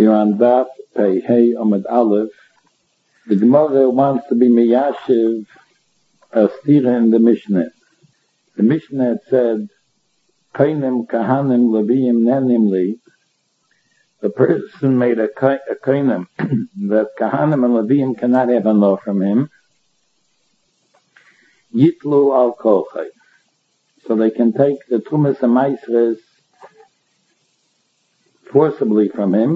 We are on Daf Pei Hey Amud Aleph. The Gemara wants to be miyashiv a stira in the Mishnah. The Mishnah said, Kainim Kahanim Leviyim Nenimli. The person made a kainim that Kahanim and Leviyim cannot have a law from him. Yitlu al kolchay. So they can take the Tumas and Maisres forcibly from him.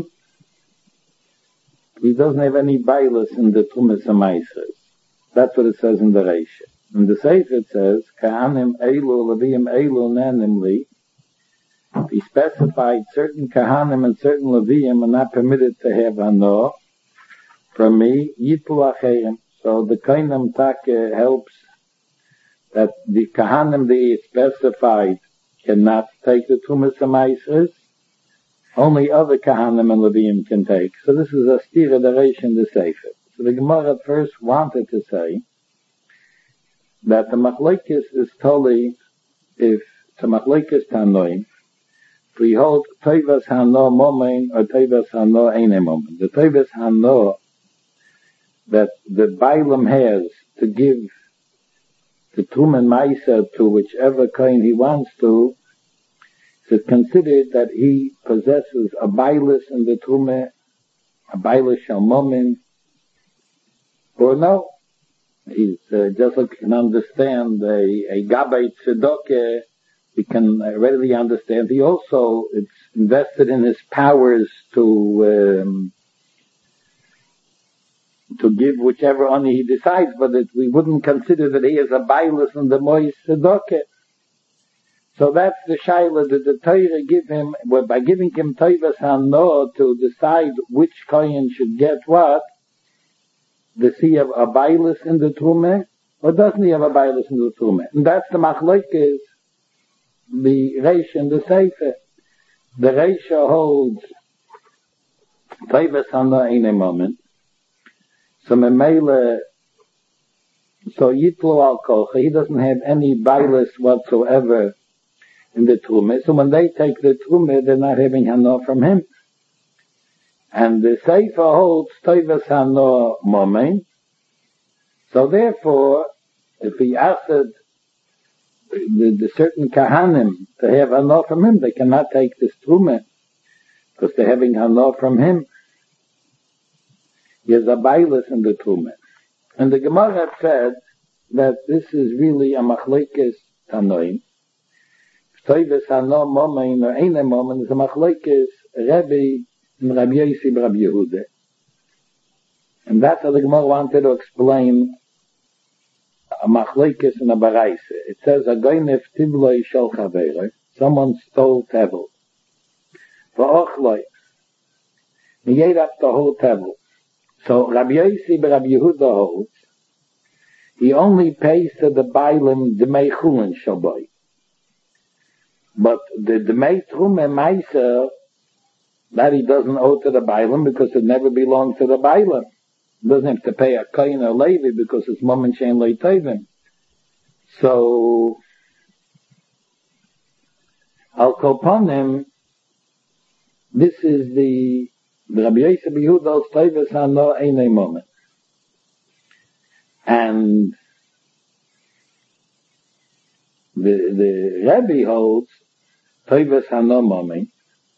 He doesn't have any bailus in the Tumas and Maisres. That's what it says in the Reisha. In the Sefer it says, Kahanim Eilu Leviyim Eilu Nenimli. He specified certain Kahanim and certain Leviyim are not permitted to have Hano. From me, Yitlu Acherim. So the Kainam Taka helps that the Kahanim that he specified cannot take the Tumas and Maisres. Only other Kahanim and Leviyim can take. So this is a stira deresh in the Sefer. So the Gemara at first wanted to say that the Machlekes is totally, if the Machlekes Tanoim, we hold Teivas Hano Momen or Teivas Hano Eine Momen. The Teivas Hano that the Bailam has to give the Tum and Maisa to whichever kind he wants to, is considered that he possesses a bailus in the Tume, a bailus shal momin, or no. He's just like you can understand a gabay tzedokah, we can readily understand. He also it's invested in his powers to give whichever honey he decides, but we wouldn't consider that he is a bailus in the mois tzedokah. So that's the shaila that the Torah give him, by giving him Teivas Hano to decide which kohen should get what. Does he have a bailus in the Trumeh, or doesn't he have a bailus in the Trumeh? And that's the machlokes, the Reisha and the Sefer. The Reisha holds Teivas Hano in a moment. So Memele, so Yitlu al Kolcha, he doesn't have any bailus whatsoever in the Trumah. So when they take the Trumah, they're not having Hano from him. And the Sefer holds Teivas Hano Momen. So therefore, if he asked the certain Kahanim to have Hano from him, they cannot take this Trumah, because they're having Hano from him. He has a bailus in the Trumah. And the Gemara said that this is really a machlekes Tanoim. Teivas Hano Momen or Eine Momen is a machlekes Rebbe and Rabbi Yossi Rabbi Yehuda. And that's how the Gemara wanted to explain a machlekes and a baraisa. It says, Agoynef Tivloi Shel Chaveroi, someone stole tevel. V'ochloi, he ate up the whole tevel. So Rabbi Yossi Rabbi Yehuda holds, he only pays to the Bailim D'mei Chulin Shabbai. But the D'mei Trumeh Maisa, that he doesn't owe to the Bailim because it never belonged to the Bailim. He doesn't have to pay a Kohen or Levi because it's Momen Shein Leitevim. So, Al Kolponim, this is the Rabbi Yossi Yehuda's Teivas Hano Eine Momen. And the Rebbe holds Teivas Hano Momen.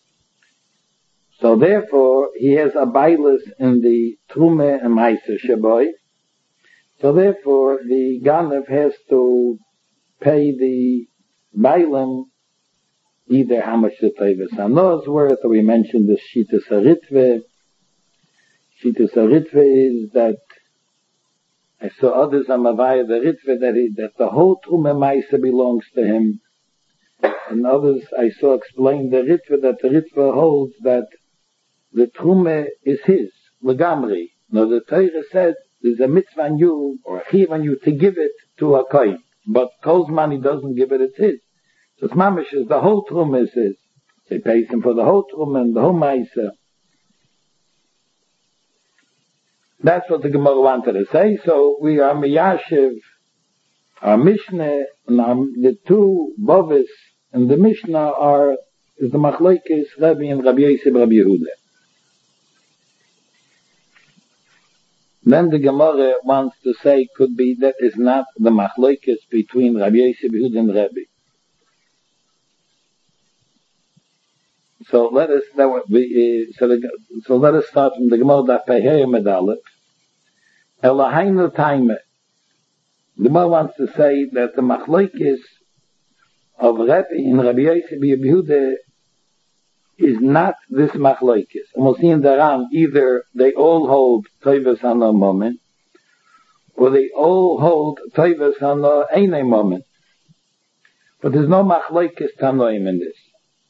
So therefore, he has a bailus in the Trumeh and Meiser Shaboy. So therefore, the Ganev has to pay the Bailim either how much the Teivas Hano is worth, or we mentioned the Shitas HaRitve. Shitas HaRitve is that I saw others on Mavaya the Ritve that the whole Trumeh Meiser belongs to him. And others I saw explain the Ritve that the Ritve holds that the Trumeh is his, Legamri. Now the Torah said there's a mitzvah on you, or a chiv on you, to give it to a kohen. But Kol's money doesn't give it, it's his. So it's mamish is the whole Trumeh is his. They pay him for the whole Trumeh and the whole Meiser. That's what the Gemara wanted to say. So we are miyashiv, our Mishnah, and the two Bovis and the Mishnah is the machlokes Rebbe and Rabbi Yossi Rabbi Yehuda. Then the Gemara wants to say could be that is not the machlokes between Rabbi Yosef Yehuda and Rebbe. So let us start from the Gemara Daf Pehei Medalef. Elahainu Taime. The Gemara wants to say that the machlokes of Rebbe and Rabbi Yosef Yehuda is not this machlokes. And we'll see in the Ran, either they all hold Toivas Hana moment, or they all hold Toivas Hana Eine moment. But there's no machlokes Tanoim in this.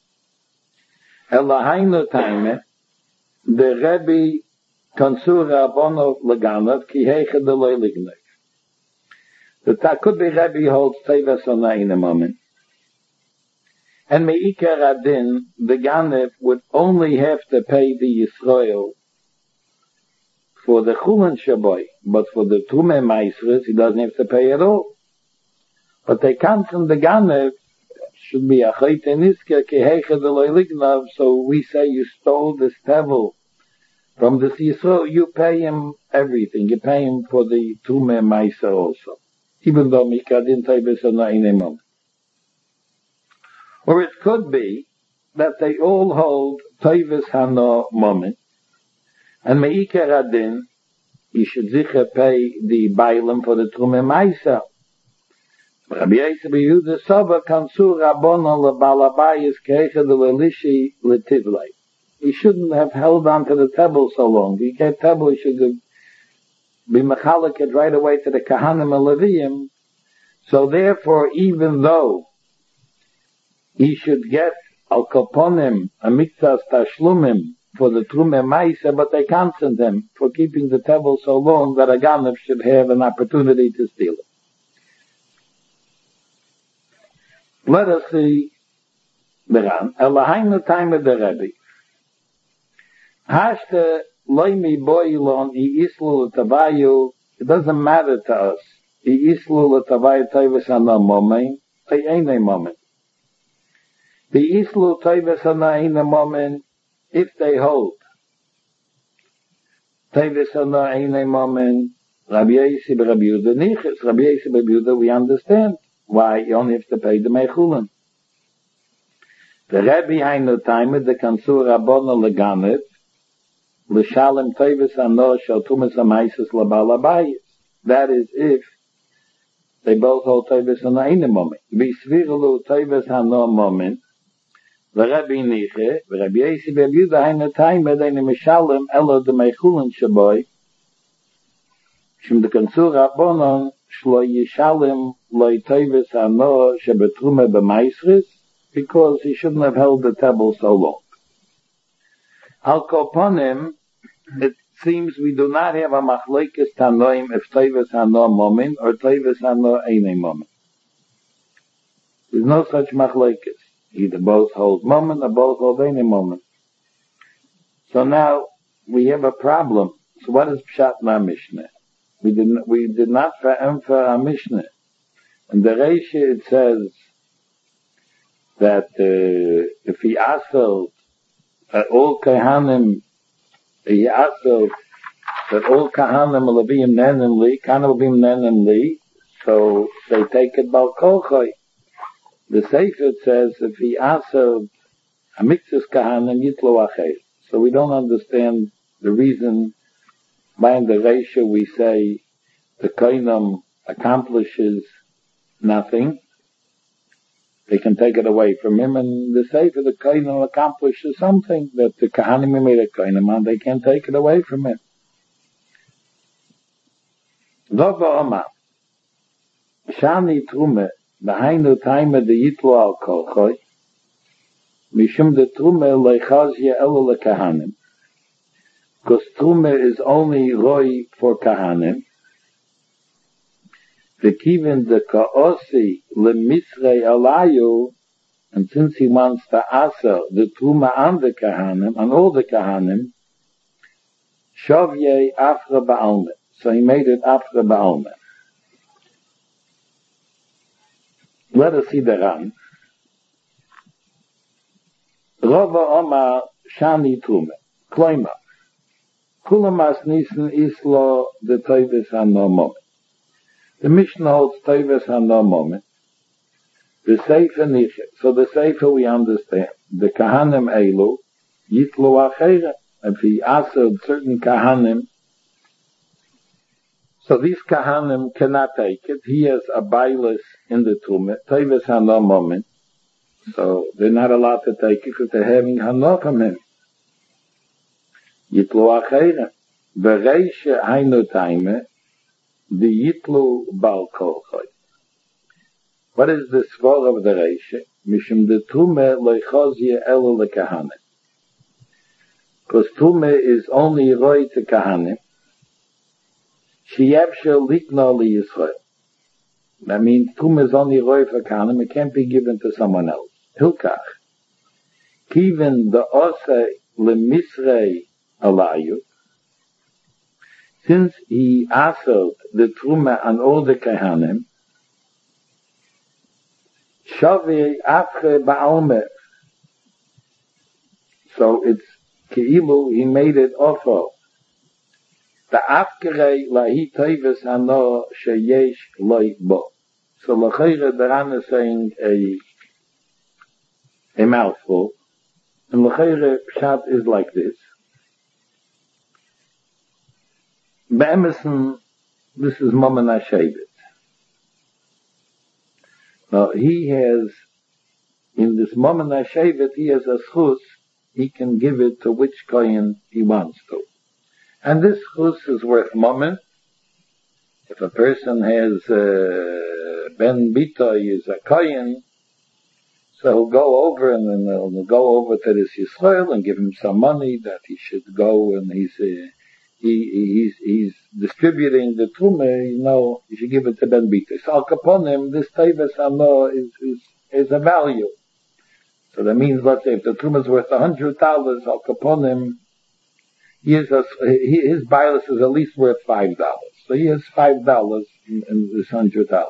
Elahainu Taime, the Rebbe Kansura Bono Laganav, Ki Heicha Deloi Lignev. That could be Rebbe holds Toivas Hana Eine moment. And Me'ikar Adin, the Ganev would only have to pay the Yisrael for the Chulin Shaboy, but for the Trume Maisres, he doesn't have to pay at all. But they come from the Ganev, should be a Chayte Nisker, Keheicha Deloi Lignav, so we say you stole this Tevel from the Yisrael, you pay him everything, you pay him for the Trume Maiser also. Even though Me'ikar Adin Toivas Hana Eine moment. Or it could be that they all hold Toivas Hana moment, and Me'ikar Adin, he should sicher pay the Bailam for the Trume Maisa. Rabbi Yosef Yehuda Sova Kansur Rabbonon LeBalabayis Keicha de Lelishi Letivlei. He shouldn't have held on to the table so long. He gave table, he should have been mechaliket right away to the Kahanim and Leviim. So therefore, even though he should get al koponim a mikzas tashlumim for the trume maisa, but they can't send him for keeping the table so long that a ganav should have an opportunity to steal it. Let us see the Ran. Elahainu Taime the Rebbe. Hashte loimi boilon I islu l'tavayu. It doesn't matter to us. I islu l'tavayu Toivas Hana moment. I ain't a moment. The Islu Toivas Hana in a moment, if they hold Toivas Hana in a moment, Rabbi Yosef Rabbi Yehuda Niches, Rabbi Yosef Rabbi Yehuda, we understand why you only have to pay the Mechulin. The Rebbe Hainu Taime, the Kansur Rabbono Leganev, L'Shalem Toivas Hana Shal Tumas HaMaises L'Balabayis. That is if they both hold Toivas Hana in a moment. V'Svirulu Toivas Hana moment, the Rebbe Niche, the Rabbi Yosef Rabbi Yehuda Hainu Taime, they Mishalem Elo de Mechulin Shaboy, Shim the Kansur Rabbonon Shlo Yishalem Loi Toivas Hana Shebetrume B'Maisres, because he shouldn't have held the table so long. Al Koponim, it seems we do not have a machlokes Tanoim if Toivas Hana moment or Toivas Hana Eine moment. There's no such machlokes. Either both hold moment or both hold any moment. So now we have a problem. So what is Pshat in our Mishnah? We did not for our Mishnah. In the Reisha it says that if he asked all Kahanim, he asked that all Kahanim will be in Nenem Li, Kahanim will be in Nenem Li, so they take it Bal Kolchoi. The Sefer says if he asks a Mikzas Kahanim Yitlo Acher. So we don't understand the reason why in the Reisha we say the Koinam accomplishes nothing. They can take it away from him, and the Sefer the Koinam accomplishes something that the Kahanim made a Koinam on. They can't take it away from him. Dova Oma Shani Trume Behind time the Yitlo al Kolchoi, Mishum the Trume Leichazia Elo Kahanim. Because Trume is only Roy for Kahanim. The Kivin the Kaosi Le Misrei Alayu, and since he wants to answer the Trume on the Kahanim, on all the Kahanim, Shavye Afra Ba'almet. So he made it Afra Ba'almet. Let us see the Ran. Rova Omar Shani Trume. Kloima. Kulamas Nissen Islo the Toivis Hano moment. The Mishnah holds Toivis Hano moment. The Sefer Niche. So the Sefer we understand. The Kahanim Eilu, Yitlu Achere. If he answered certain Kahanim, so these Kahanim cannot take it. He has a bailus in the Tumah. Toivis Hano moment. So they're not allowed to take it because they're having Hano from him. Yitlu Achere. Bereishe Hainu Taime. The Yitlu Bal Kolchoi. What is the svar of the Reishe? Mishum de Tume loichozye elu lekahanim. Because Tume is only roi to kahanim. Sheyevshe likno li Yisrael. That means Tume is only roi for kahanim. It can't be given to someone else. Hilkach. Kiven the ose lemisrei alayu. Since he answered the Tume on all the kahanim, Shavei Afche Ba'almer. So it's Keilu, he made it awful. The Afkerei Lahi Tevis Hano Sheyesh Loi Bo. So L'chayre the Ran is saying a mouthful. And L'chayre Pshat is like this. Be'emerson, this is Maman HaShevet. Now, he has, in this Maman HaShevet, he has a schus, he can give it to which kohen he wants to. And this schus is worth Maman. If a person has Ben Bitoy is a kohen, so he'll go over and then he'll go over to this Yisrael and give him some money that he should go and he's distributing the Trumah, you should give it to Ben Bitoy. So Al Kaponim, this Tevis Hano is a value. So that means, let's say, if the Trumah is worth $100, Al Kaponim, his bias is at least worth $5. So he has $5 in this $100.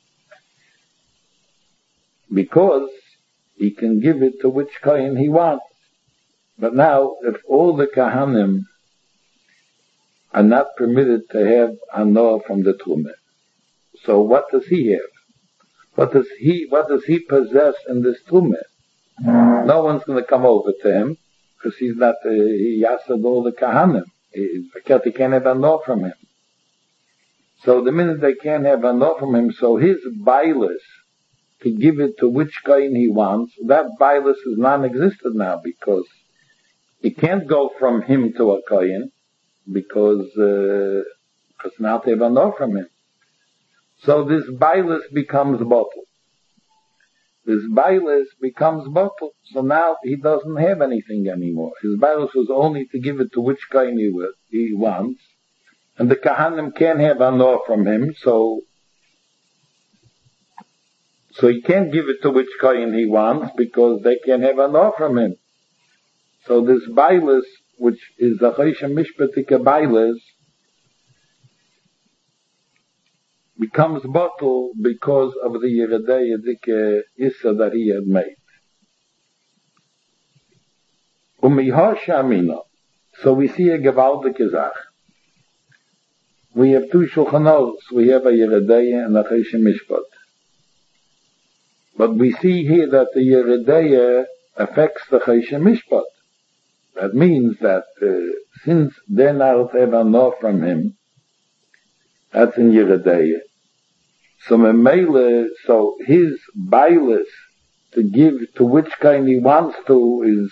Because he can give it to which kohen he wants. But now, if all the Kahanim are not permitted to have Hano from the Trumah, so what does he have? What does he possess in this Trumah? No one's going to come over to him because he's not. He yasad all the Kahanim. They can't have Hano from him. So the minute they can't have Hano from him, so his bailus to give it to which kohen he wants, that bailus is non-existent now because it can't go from him to a kohen because now they have Hano from him. So this bailus becomes bottle. This bailus becomes bottle. So now he doesn't have anything anymore. His bailus was only to give it to which kohen he wants, and the Kahanim can't have Hano from him, so he can't give it to which kohen he wants because they can't have Hano from him. So this bailus, which is a Choshen Mishpatika bailus, becomes bottle because of the Yeredei Yedike Issa that he had made. So we see a gewaltige Zach. We have two Shulchan Aruchs. We have a Yeredei and a Choshen Mishpat. But we see here that the Yeredei affects the Choshen Mishpat. That means that since they're not have Hano from him, that's in Yeredei. So his bailus to give to which kind he wants to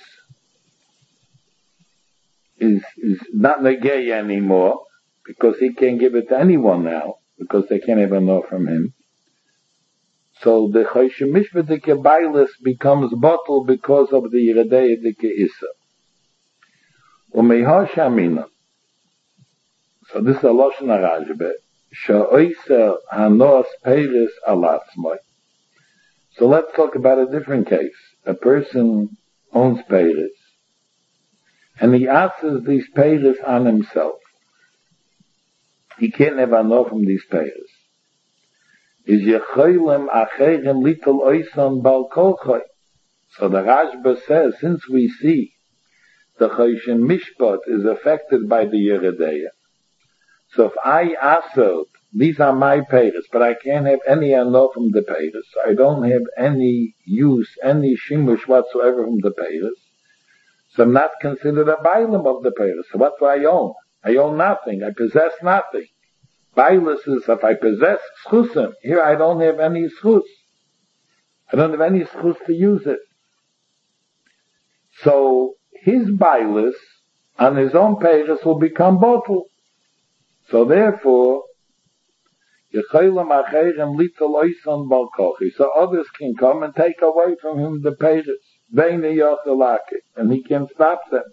is not negay anymore because he can't give it to anyone now because they can't have Hano from him. So the Choshen Mishpatika bailus becomes bottle because of the Yeredei Dike Issa. Umehashamina. So this is a Lashon HaRashba. Sha'oiser hanos peiris alatzmai. So let's talk about a different case. A person owns peiris, and he asks these peiris on himself. He can't have Hano from these peiris. Is yechoylem acherem little oison bal kolchoi. So the Rashba says, since we see the Choshen Mishpat is affected by the Yeredeya. So if I assert, these are my peiros, but I can't have any anor from the peiros. I don't have any use, any shimush whatsoever from the peiros. So I'm not considered a bailam of the peiros. So what do I own? I own nothing. I possess nothing. Bailus is if I possess schusim. Here I don't have any schus. I don't have any schus to use it. So his bailus on his own peiros will become bottle. So therefore, so others can come and take away from him the peiros, and he can stop them.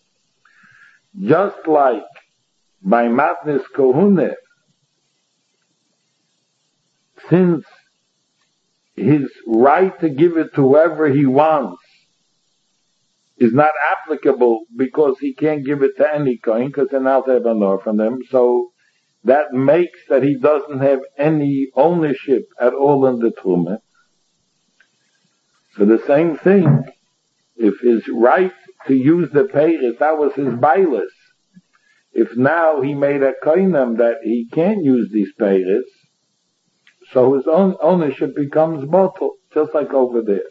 Just like by matnis kohune, since his right to give it to whoever he wants is not applicable because he can't give it to any kohen because they're not have honor from them, so that makes that he doesn't have any ownership at all in the Truma. So the same thing, if his right to use the peiros, that was his bailus. If now he made a koinem that he can't use these peiros, so his own ownership becomes bottle, just like over there.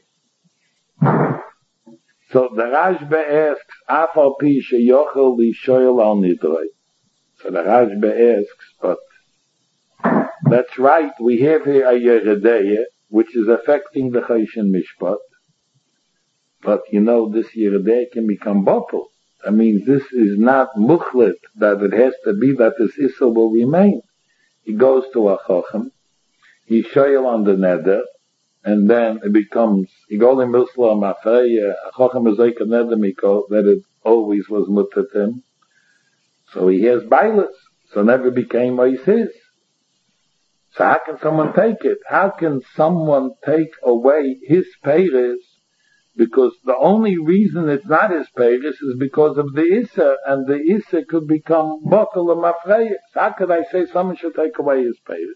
So the Rashba asks, Afal pi sheyochel li shoyel al nidroi. So the Rashba asks, but that's right, we have here a Yeredeya, which is affecting the Choshen Mishpat. But you know, this Yeredeya can become bottle. That means this is not muchlet, that it has to be that this Issa will remain. He goes to a Chochem, he shoyel on the neder, and then it becomes, he goes in Musla Mafreya, a Chochem is like a neder miko, that it always was mutter to him. So he has bailus, so never became what he says. So how can someone take it? How can someone take away his peiros? Because the only reason it's not his peiros is because of the Issa, and the Issa could become bottle of mafreya. So how could I say someone should take away his peiros?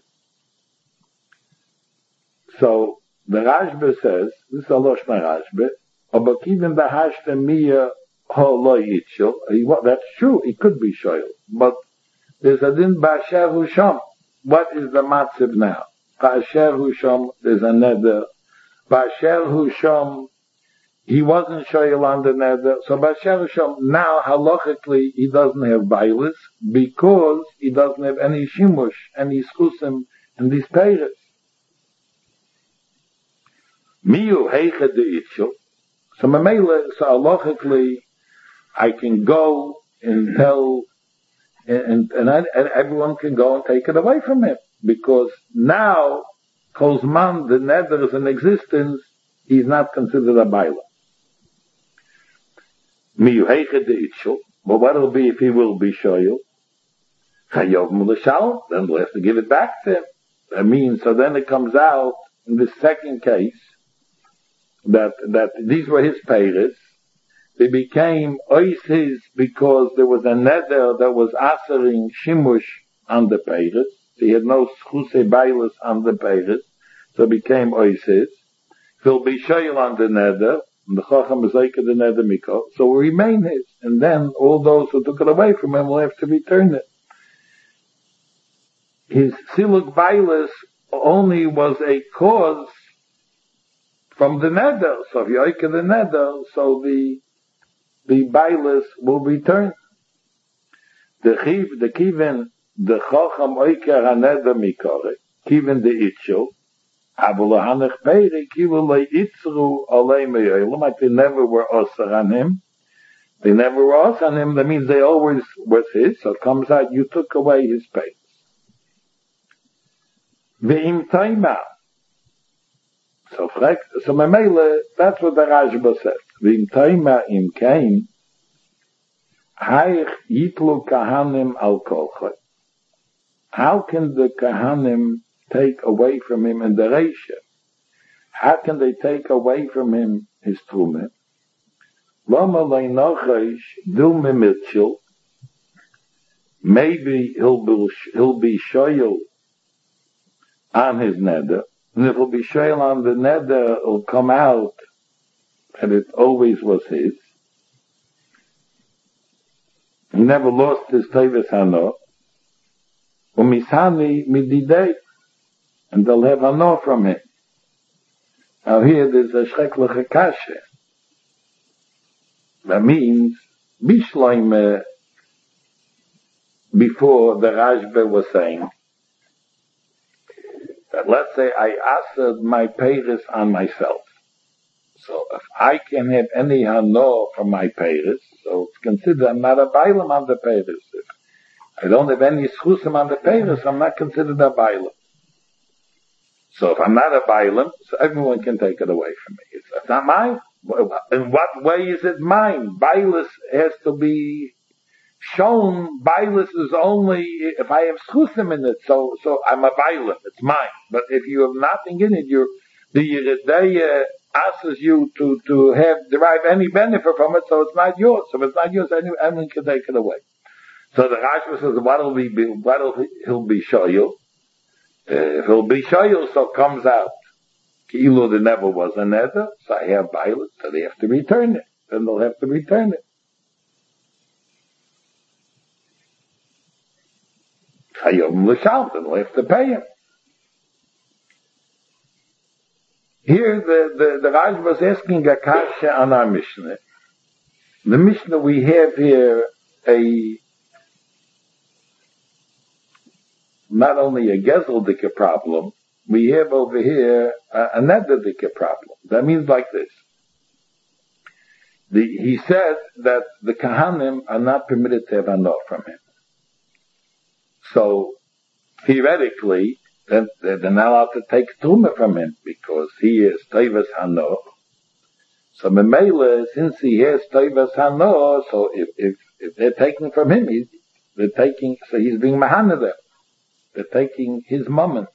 So the Rashba says, this is a Loshna Rashba, but even the Hashta Miya that's true, it could be shoyl, but there's a din ba'asher hu sham. What is the matzib now? Ba'asher hu sham, there's a neder. Ba'asher hu sham, he wasn't shoyl on the neder, so ba'asher hu sham, now halachically he doesn't have bailus because he doesn't have any shimush, any schusim, and these peiros. Miyu heicha de itchel. So mamela, so halachically, I can go and tell, and everyone can go and take it away from him. Because now, Kozman, the neder is in existence, he's not considered a baila. Miyuheche de itchel, but what will be if he will be shoyel? Chayov mulashal, then we'll have to give it back to him. That means, so then it comes out, in the second case, that these were his peiros. They became oises because there was a neder that was asering shimush on the peiros. He had no schuse bailus on the peiros, so it became oises. He'll be shoyel on the neder, and the chacham is like the neder miko, so will remain his. And then all those who took it away from him will have to return it. His siluk bailus only was a cause from the neder. So if you oike the neder, so the bailus will return. The kiven, the chacham oiker haneder mikore, kiven the itchel, avulahanech peiri, kiven le itzru alei me'olam, like they never were osar on him. They never were osar on him, that means they always was his, so it comes out you took away his peiros. Ve'im taima. So Mamela, that's what the Rashba says. V'im taima im kain, haich yitlu kahanim al kolchoi. How can the kahanim take away from him in the Reisha? How can they take away from him his truma? Lama leinochesh dilme mitchel. Maybe he'll be shoyel on his neder. And if it'll be shoyel on the neder, it'll come out that it always was his. He never lost his Tevis Hano. Umisani mididei. And they'll have Hano from him. Now here there's a schreckliche kashe. That means, Bishloime, before the Rashba was saying, that let's say I asked my payers on myself. So if I can have any hano from my payers, so it's considered I'm not a bailam on the payers. If I don't have any schusim on the payers, I'm not considered a bailam. So if I'm not a bailam, so everyone can take it away from me. It's not mine. In what way is it mine? Bailus has to be shown. Bailus is only if I have schusim in it. So I'm a bailam. It's mine. But if you have nothing in it, the Yeridei asks you to derive any benefit from it. So it's not yours. So if it's not yours, anyone can take it away. So the Rashba says, he'll be shoyul. If he'll be shoyul, so it comes out. Ki'ilu there never was a neder, so I have bailut, so they have to return it. Then they'll have to return it. Chayom l'sham, then they'll have to pay him. Here the Raj was asking a kasha on our Mishnah. The Mishnah we have here not only a gezeldike problem, we have over here a nederdike problem. That means like this. He said that the Kahanim are not permitted to have hano from him. So, theoretically, they're not allowed to take Truma from him because he is Tevis Hano. So, Memele, since he has Tevis Hano, so if they're taking from him, so he's being Mahana them. They're taking his moment.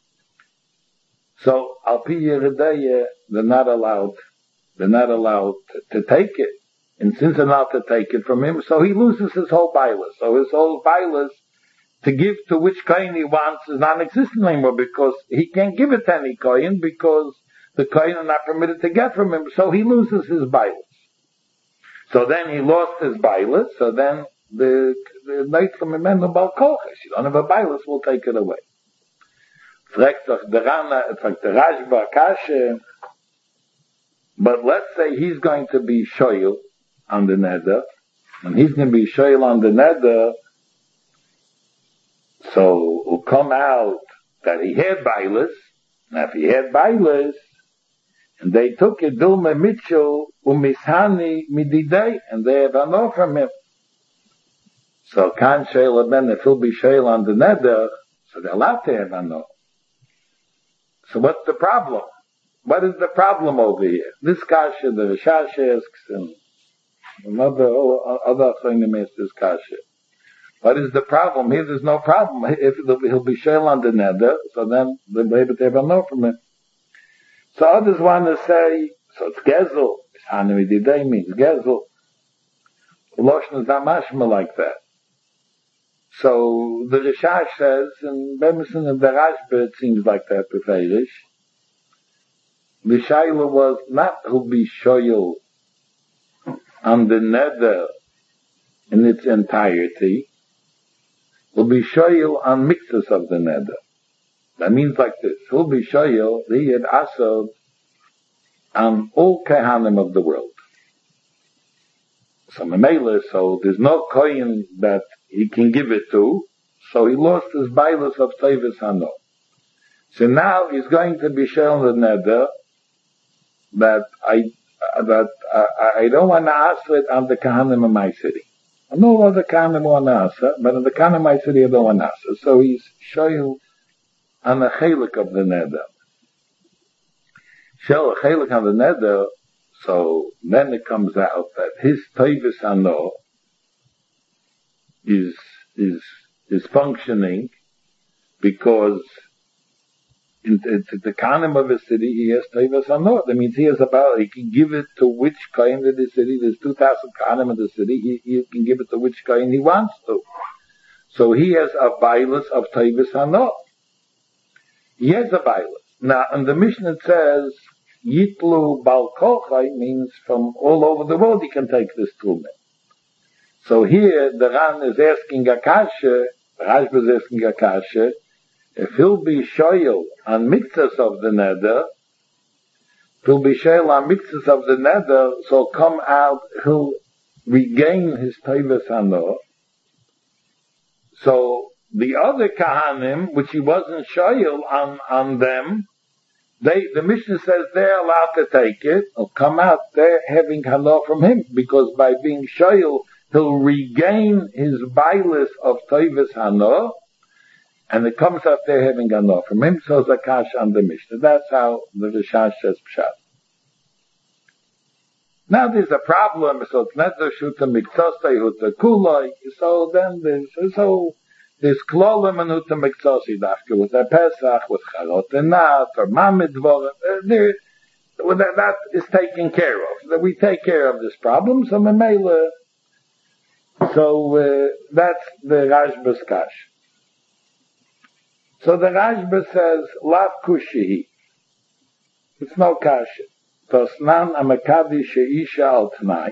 So, Al Pi Yeridei, they're not allowed to take it. And since they're not to take it from him, so he loses his whole bailas. So his whole bailas to give to which kohen he wants is non-existent anymore because he can't give it to any kohen because the kohen are not permitted to get from him. So he loses his bailas. So then he lost his bailas. So then the night from Imenu Balkoches, you don't have a bailas, we'll take it away. Fragt doch der Rana, fragt der Rashba Kashe, but let's say he's going to be shoyel on the neder, and he's going to be shoyel on the neder, so it will come out that he had bailas, and if he had bailas, and they took it, Dulme Mitchell, Umishani Mididei, and they have hano from him. So Kan Shoyel Ben, if he'll be shoyel on the neder, so they're allowed to have hano. So what's the problem? What is the problem over here? This kasha, the Rishash asks, and other Achronim asks this kasha. What is the problem? Here there's no problem. If he'll be shayl on the neder, so then they'll be able to have a no from him. So others want to say, so it's gezel. It's hanamididei means gezel. Loshen is not mashma like that. So the Rishash says, and Bemison and the Rashba, it seems like that with Eirish. The Shaila was not who be shoyel on the neder in its entirety, will be shoyel on mixes of the neder. That means like this, who'll be shoyel, he had asad on all kehanim of the world. So Memele, so there's no kohen that he can give it to, so he lost his bailas of Tevis Hano. So now he's going to be shown the neder that I don't want to ask it on the Kahanim of my city. I know other Kahanim want to ask it, but in the Kahanim of my city I don't want to ask it. So he's showing on the chelik of the neder. Show a chelik on the neder, so then it comes out that his Tevis Hano is functioning because in the kanim of a city he has Tevis Hano. That means he can give it to which kain in the city. There's 2,000 kanim in the city. He can give it to which kain he wants to. So he has a bailas of Tevis Hano. He has a bailas. Now, in the Mishnah it says Yitlu Balkochai means from all over the world he can take this truma. So here, the Ran is asking Akasha, Rashba is asking Akasha, if he'll be shoyel on mitzvahs of the neder, if he'll be shoyel on mitzvahs of the neder, so come out, he'll regain his Teivas Hanor. So the other Kahanim, which he wasn't shoyel on them, the Mishnah says they're allowed to take it, or come out, they're having Hanor from him, because by being shoyel, he'll regain his bailus of Teivas Hanor, and it comes out there having Hanor from him, so Zakash on the Mishnah. That's how the Rishash says Pshat. Now there's a problem, so it's not the Shuta Miktosai, Huta Kuloi, so then there's Klolim and Huta Miktosi, after with the Pesach, with Charot and Nat, or Mamid Dvorim, that is taken care of. We take care of this problem, so Memela, that's the Rashba's Kash. So the Rashba says, Lav Kushihi. It's no Kasha. Tosnan Amakadi Sheisha Al Tnai.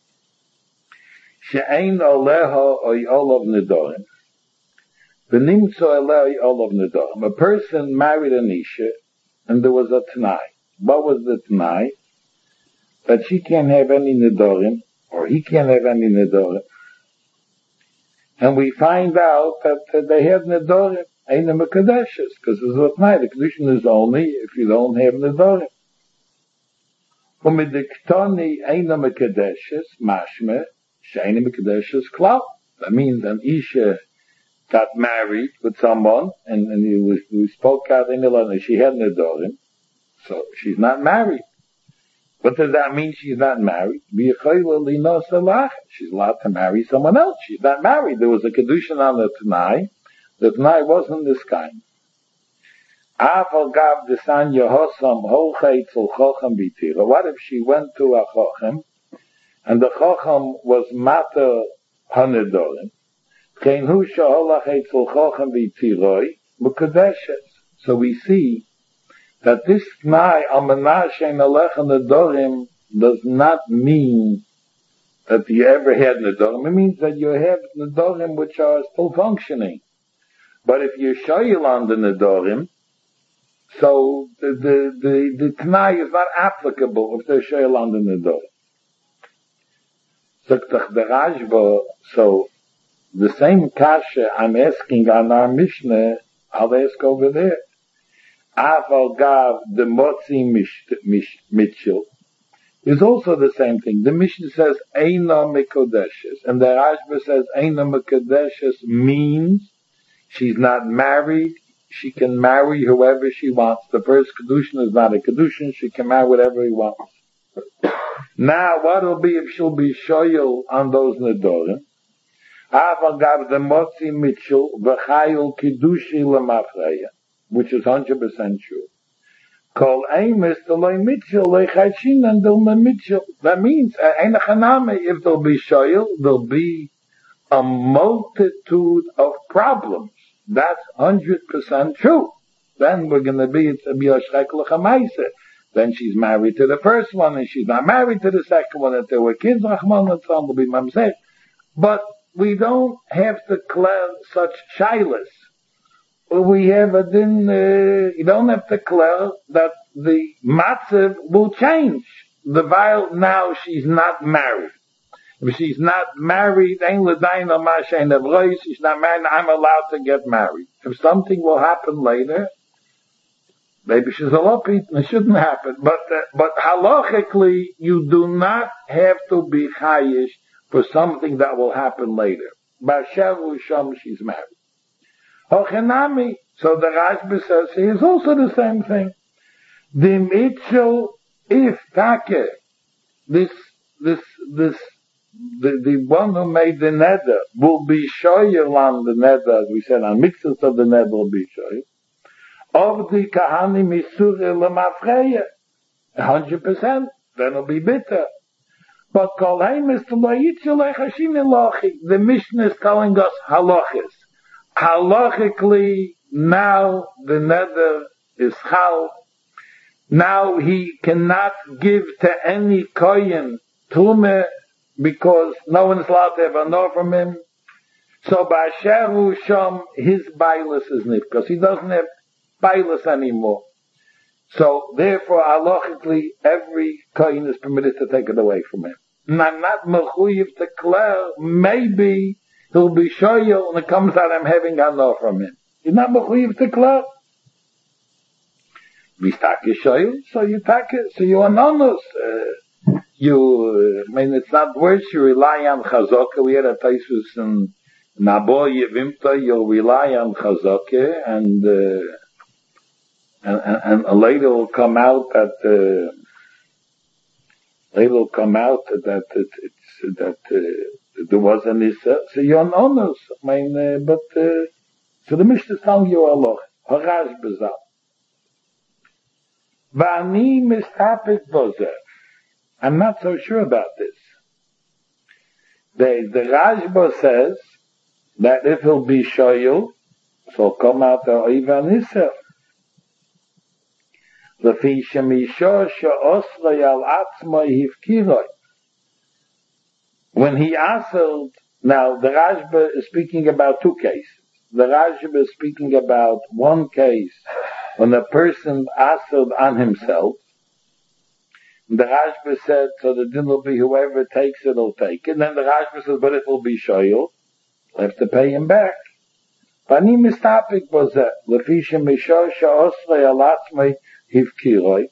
She'ein Oleho Oy Olav Nedorim. V'nimtzo Elei Olav Nedorim. A person married an Isha, and there was a Tnai. What was the Tnai? That she can't have any Nedorim, or he can't have any Nedorim. And we find out that they have Nedorim. Eina Mekadeshes, because it's what night. The condition is only if you don't have Nedorim. Umidiktoni Eina Mekadeshes, Mashme, Sheina Mekadeshes Klal. That means an Isha got married with someone, and we spoke out in Ilan, she had Nedorim, so she's not married. What does that mean she's not married? She's allowed to marry someone else. She's not married. There was a Kedushin on the Tanai. The Tanai wasn't this kind. What if she went to a Chochem, and the Chochem was Mater Hanedorim? So we see that this Tanai Nedorim does not mean that you ever had Nedorim. It means that you have Nedorim which are still functioning. But if you're shoyel on the Nedorim, so the Tanai is not applicable if they're shoyel on the Nedorim. So the same kasha I'm asking on our Mishnah, I'll ask over there. Aval Gav the Motzi Mitchell is also the same thing. The Mishnah says Eina Mekodeshes, and the Rashba says Eina Mekodeshes means she's not married. She can marry whoever she wants. The first Kedushin is not a Kedushin. She can marry whatever he wants. Now, what will be if she'll be shoyel on those Nedorim? Aval Gav the Motzi Mitchell v'chayil Kidushi Lemafreya, which is 100% true. Kol Eimis Delay Mitchell Lechashin and Dilma Mitchell. That means if there'll be shoyel, there'll be a multitude of problems. That's 100% true. Then we're going to be a Shreik L'chamaisa. Then she's married to the first one, and she's not married to the second one. If there were kids, Rahman and Tzal will be mamzeh. But we don't have to clear such shilas. We have a din, you don't have to clear that the matzav will change. The while now she's not married. If she's not married, she's not married, I'm allowed to get married. If something will happen later, maybe she's a lopit, and it shouldn't happen. But halachically, you do not have to be chayish for something that will happen later. Basheru Sham, she's married. Hochenami, so the Rashba says here is also the same thing. The Mitchell, if Take, the one who made the neder will be shoyel on the neder, as we said, on mixes of the neder will be shoyel. Of the kahani misur lemafreya, 100%, then it'll be bitter. But kol heimis to loyitzel echashin elochi. The Mishnah is telling us halachis. Halachically, now the neder is chal. Now he cannot give to any kohen trumah because no one is allowed to have a no from him. So Ba'asheru Shom, his bailus is nif, because he doesn't have bailus anymore. So therefore, halachically, every kohen is permitted to take it away from him. I'm not mechuyev to declare, maybe he'll be shoyel and it comes out I'm having a no from him. He's not mechuyev to declare. V'istake shoyel, so you take it, so you anonymous. I mean, it's not worse, you rely on chazaka. We had a Taisus in Nabo Yevimta, you'll rely on chazaka, and later will come out that there was an Issa. So you're an honest. I mean, so the Mishnah is telling you Allah. Harash Bazal. V'ani mistapik bozer. I'm not so sure about this. The Rashba says that if he'll be shoyul, so come out the Oivan Issa. Lefi shemisho she'osrei al atzmai hifkiroi. When he asked, now the Rashba is speaking about two cases. The Rashba is speaking about one case when a person asked on himself. The Rashba said, so the din will be whoever takes it will take it. And then the Rashba says, but if it will be shoyul, we'll have to pay him back. Pani mistapik bozeh, lefi shemisho she'osrei al atzmai hifkiroi.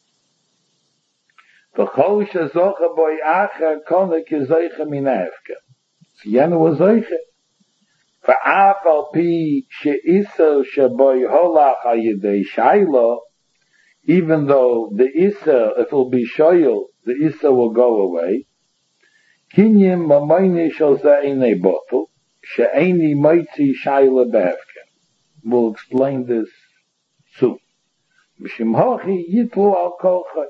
V'chol shezocha boi acher kone kizoicha min ha'efker. So yenu was zoicha. V'af al pi she'isa sheboi holach ha'yidei shaylo, even though the Issa, if it will be shoyul, the Issa will go away. Kinyim mamayni shal za'inei botel, she'eini moitzi shayla be'efker. We'll explain this soon. Mishim hochi yitlu al kolchay.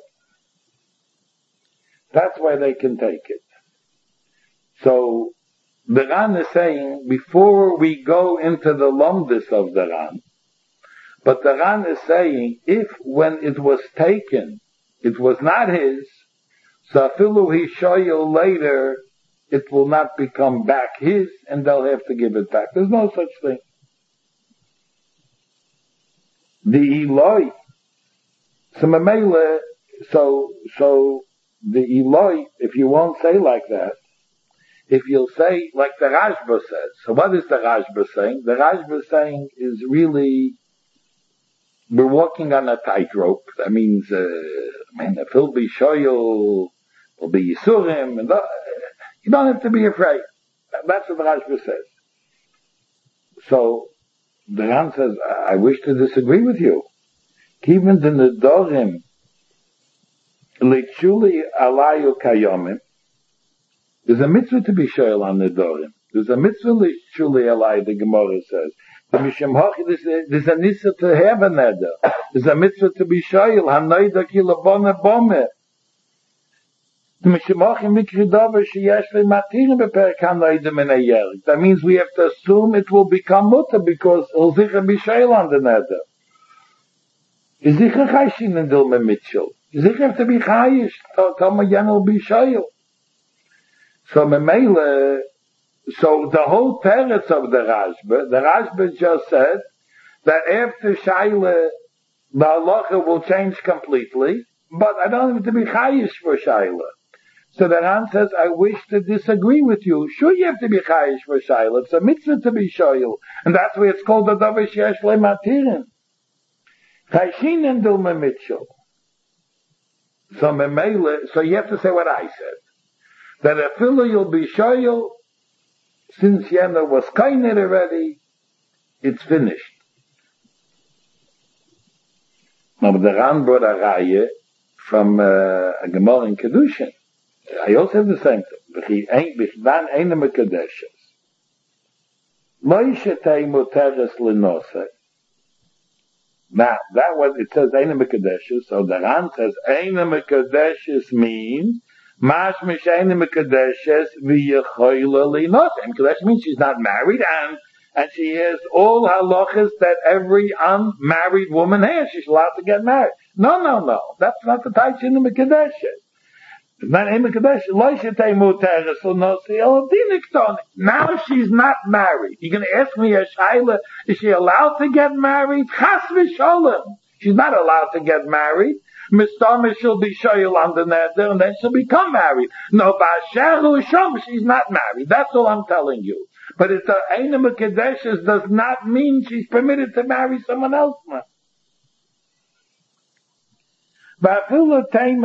That's why they can take it. So, the Ran is saying, before we go into the lumdis of the Ran, but the Ran is saying, if when it was taken, it was not his, so afilu he shoyel later, it will not become back his, and they'll have to give it back. There's no such thing. The Eloi, so the Eloi, if you won't say like that, if you'll say like the Rashba says, so what is the Rashba saying? The Rashba saying is really, we're walking on a tightrope. That means, if he'll be shoyul, he'll be yisurim, and you don't have to be afraid. That's what the Rashba says. So, the Ran says, I wish to disagree with you. Even the Nedorim, Lichuli alayu kayomim, there's a mitzvah to be shoyul on Nedorim. There's a mitzvah Lichuli alayu, the Gemara says. There's a nissa to have a neder. There's a mitzvah to be shoyul. Hanoida ki labone bome. That means we have to assume it will become mutter because he'll sicher be shoyul on the neder. Is sicher chayshin in Dilma Mitchell. You have to be chayish. Tamayan will be shoyul. So Memele, so the whole teretz of the Rashba just said that after Shaila, the halacha will change completely, but I don't have to be chayish for Shaila. So the Ran says, I wish to disagree with you. Sure, you have to be chayish for Shaila. It's a mitzvah to be shoyul, and that's why it's called the davar sheyesh le'matirin. Chayshin and Dilma Mitchell. So Memele, so you have to say what I said. That a filler you'll be shoyul, since Yena was kained already, it's finished. Now the Ran brought a raya from a Gemara in Kedushin. I also have the same thing. B'chidan eine mekadeshes. Moishe tei muteres l'noseh. Now, that was, it says eine mekadeshes, so the Ran says eine mekadeshes means mashmish eine mekadeshes v'yechoyle l'noseh. Mekadesh means she's not married and she has all halachas that every unmarried woman has. She's allowed to get married. No. That's not the type in the mekadeshes. It's not Ema Kadesh. Now she's not married. You're going to ask me, Shaila, is she allowed to get married? Chas v'sholem. She's not allowed to get married. Mistama, she'll be shoyel on the neder, and then she'll become married. No, Ba'asher Shom, she's not married. That's all I'm telling you. But it's Ema Kadesh does not mean she's permitted to marry someone else now. No,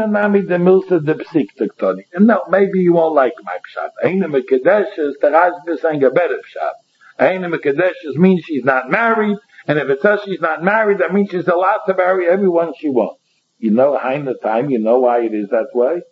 maybe you won't like my pshat. Eine Mekadeshes, the Rashba saying a better pshat. Eine Mekadeshes means she's not married, and if it says she's not married, that means she's allowed to marry everyone she wants. You know, Heine time, you know why it is that way?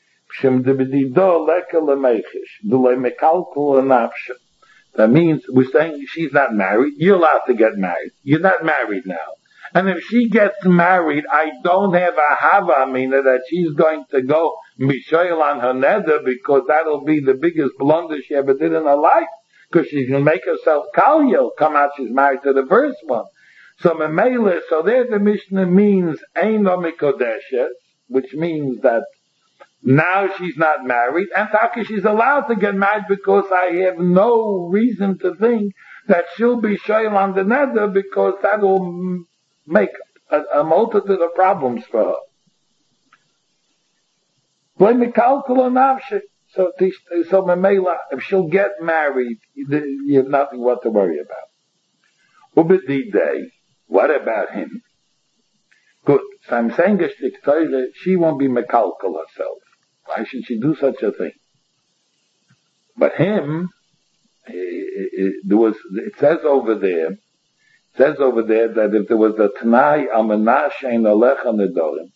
That means we're saying she's not married, you're allowed to get married. You're not married now. And if she gets married, I don't have a hava, meaning that she's going to go mishoyel on her neder, because that'll be the biggest blunder she ever did in her life. Because she's going to make herself kalyel, come out she's married to the first one. So memele, so there the Mishnah means eino mikodeshes, which means that now she's not married, and Taka she's allowed to get married because I have no reason to think that she'll be shoyel on the neder, because that'll make a multitude of problems for her. So Mamela, if she'll get married, you have nothing what to worry about. What about him? Good. So I'm saying she won't be mekalkal herself. Why should she do such a thing? But him, it says over there that if there was a Tanai al Menashe ein alecha nedorim,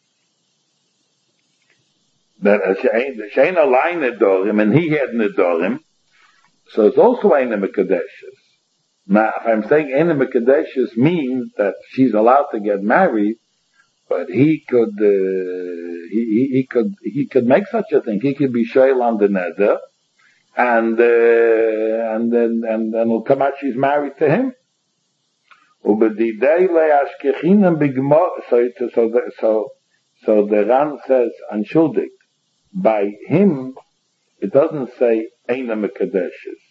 that shein alai nedorim, and he had nedorim, so it's also ein mekadeshes. Now, if I'm saying ein mekadeshes means that she's allowed to get married, but he could make such a thing. He could be shoyel on the neder, and then it'll come out she's married to him. So the Ran says, unschuldig, by him, it doesn't say Eina Mekadeshes.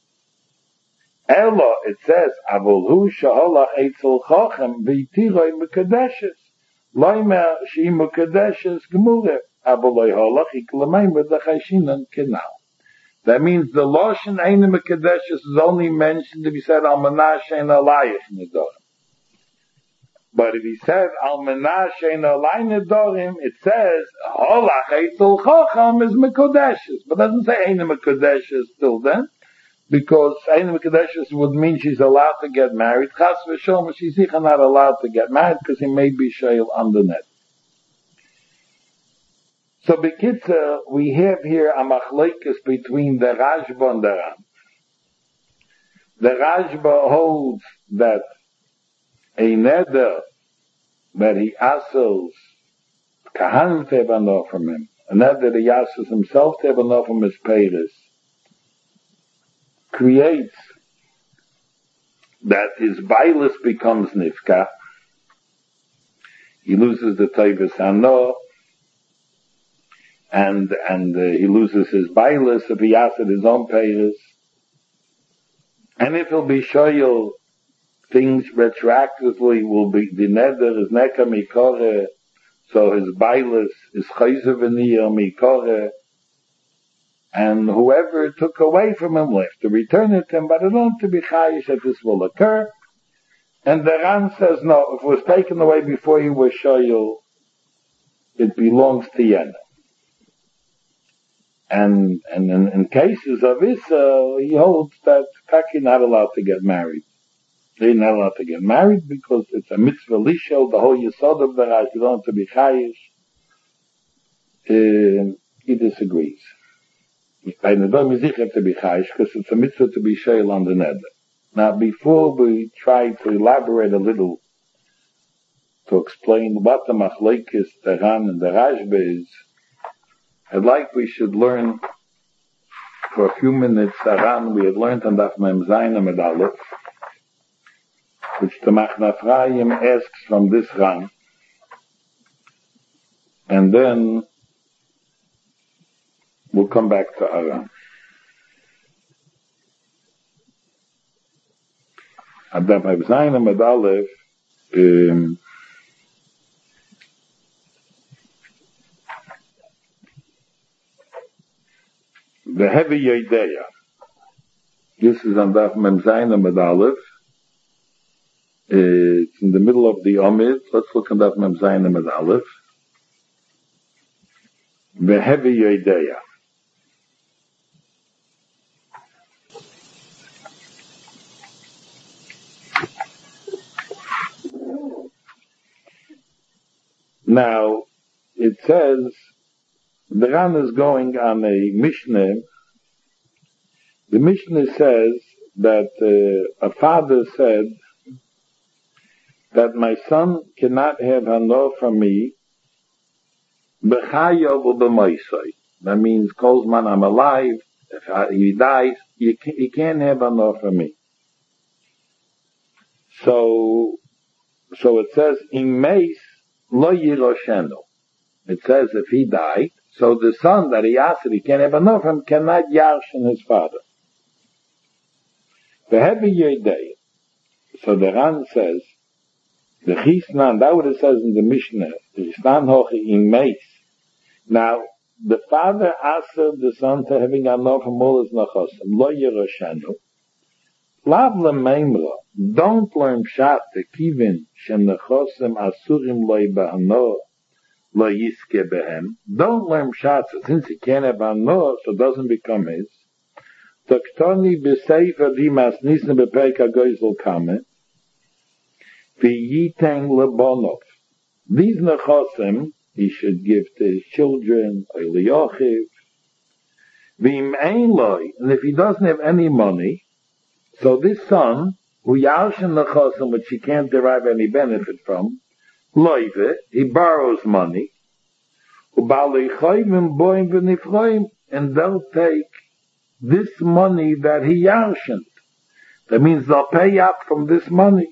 Elo, it says, Avulhu Sha'olach Eitzel Chochem V'yitiroi Mekadeshes. Loimer Shi Mekadeshes Gemure. Avuloi Holach Iklamein V'dachashinan Kenal. That means the Loshen Eina Mekadeshes is only mentioned if he said Al Menashe and Alayich Nedorim. But if he said Al Menashe and Alay Nedorim, it says Holach Eitzel Chacham is Mekodeshes, but it doesn't say Eina Mekodeshes till then, because Eina Mekodeshes would mean she's allowed to get married. Chas v'shom, she's not allowed to get married because he may be shayil on the net. So Bekitzer, we have here a machlekes between the Rashba and the Ram. The Rashba holds that a neder that he asks Kahanim to have enough from him, a neder that he asks himself to have enough from his peiros, creates that his bailus becomes nifka. He loses the Tevis Hano, and he loses his bailus if he asks his own peiros. And if he'll be shoyel, things retroactively will be, the neder is neka mikore, so his bailus is chayzer v'niyah mikore, and whoever took away from him will have to return it to him, but I don't want to be chayish that this will occur. And the Ran says, no, if it was taken away before he was shoyel, it belongs to Yena. And in cases of Issa, he holds that Taki not allowed to get married. They're not allowed to get married because it's a mitzvah lishel, the whole yesod of the Rash, you don't have to be chayish. He disagrees. By Nedom Yizich have to be chayish because it's a mitzvah to be shayel on the neder. Now, before we try to elaborate a little to explain what the machlekes, the Ran and the Rashba is, I'd like we should learn for a few minutes Ran we had learned on Daf Mem Zayin Amud Aleph, which the Machna Ephraim asks from this Ran, and then We'll come back to Aram. Adab Zayin Amud Aleph, the heavy Yedeya. This is on Daf Mem Zayin Amud Aleph. It's in the middle of the Amid. Let's look on Daf Mem Zayin Amud Aleph. The heavy Yedeya. Now, it says, the Ran is going on a Mishnah. The Mishnah says that a father said that my son cannot have hano from me, b'chayav u'b'moisoi. That means, Kolzman, I'm alive. If he dies, he can't have hano from me. So it says, in meis lo yiroshenu. It says if he died, so the son that he asked that he can't have hano from cannot yarshin his father. The heavy Yedei. So the Ran says, the Chisnan, that what it says in the Mishnah, the Chisnan hochi in meis. Now, the father asked the son to having hano from all his nachosim, lo yiroshenu. Lav lemeimra, don't learn pshat the kivin shem nachosim asurim lo yibahano lo yiske behem. Don't learn pshat, so since he can't have hano, so it doesn't become his. Doktoni b'seifer dimas nisne b'perek hagoyzel kamen v'yiteng lebonov. These nachosim he should give to his children, Eliyachiv. V'im ein loy, and if he doesn't have any money, so this son, who yarshin nachosim, which he can't derive any benefit from, loive, he borrows money, u'balei chayvim boim v'nifroim, and they'll take this money that he yarshin. That means they'll pay up from this money.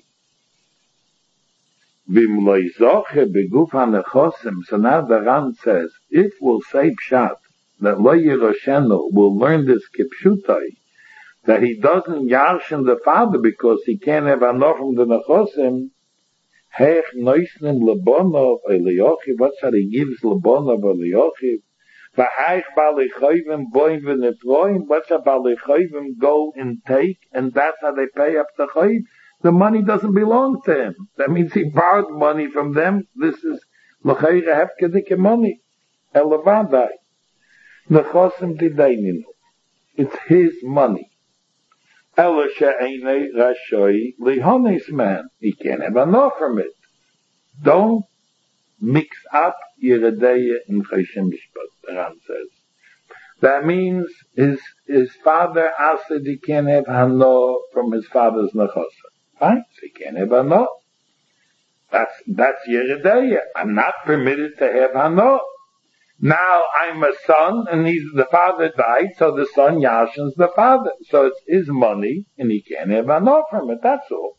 V'im loy zoche beguf ha'nechosim, so now the Ran says, if we'll say pshat, that lo yiroshenu will learn this kipshutai, that he doesn't yarshin the father because he can't have hano from the nechosim, hech noisnim lebonov Eliyachiv, what shall he gives lebonov Eliyachiv? V'haich balei chayvim boim v'nefroim, what shall balei chayvim go and take, and that's how they pay up the chayv? The money doesn't belong to him. That means he borrowed money from them. This is l'chayre hefkedike money. Elavadai. Nechosim tidaininu. It's his money. Ela she'enei rashoi lihonis man. He can't have enough from it. Don't mix up Yeredeya and Choshen Mishpat, the Ran says. That means his father asked that he can't have hano from his father's nechosim. Fine, so he can't have hano. That's Yeredeya. I'm not permitted to have hano. Now I'm a son, and the father died, so the son yashins the father. So it's his money, and he can't have hano from it, that's all.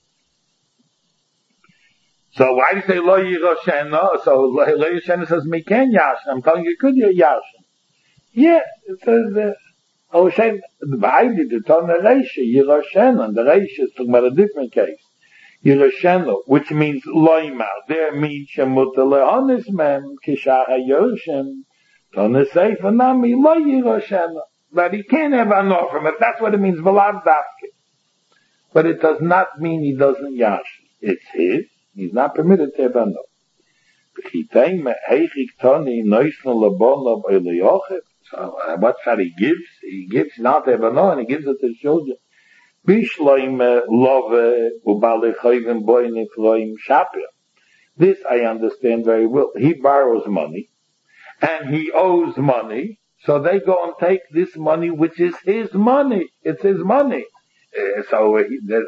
So why do you say lo yiroshenu? So lo yiroshenu says me can yashin. I'm telling you, could you yashin? Yeah, it says Oshem the Ba'idi the ton reisha yiroshenu, and the reisha is talking about a different case. Yiroshenu, which means loimar. There means shemuta lehonis mem kishar hayoshim ton seifa nami lo yiroshenu. That he can't have hano from it. That's what it means. V'lav dafke. But it does not mean he doesn't yashin. It's his. He's not permitted to have hano. So what shall he gives? He gives not to have hano, and he gives it to his children. This I understand very well. He borrows money, and he owes money, so they go and take this money, which is his money. It's his money. So